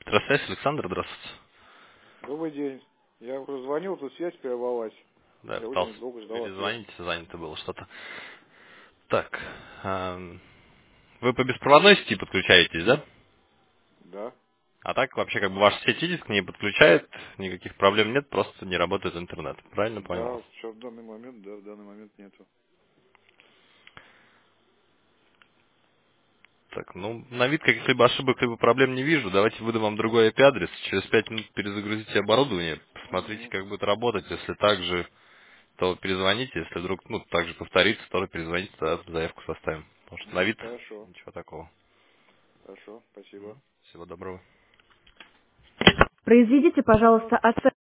Электросвязь, Александр, здравствуйте. Добрый день. Я уже звонил, тут связь прервалась. Да, Я пытался очень долго ждал ответа. перезвонить, занято было что-то. Так, вы по беспроводной сети подключаетесь, да? Да. А так вообще как бы ваша сеть видит, к ней подключает, никаких проблем нет, просто не работает интернет. Правильно понял Да, вас? сейчас в данный момент, да, в данный момент нету. Так, ну, на вид каких-либо ошибок либо проблем не вижу. Давайте выдам вам другой IP-адрес. Через 5 минут перезагрузите оборудование. Посмотрите, Угу. как будет работать. Если так же, то перезвоните. Если вдруг, ну, так же повторится, то перезвоните, тогда заявку составим. Потому что на вид Хорошо. ничего такого. Хорошо. Спасибо. Всего доброго. Произведите, пожалуйста, оценку.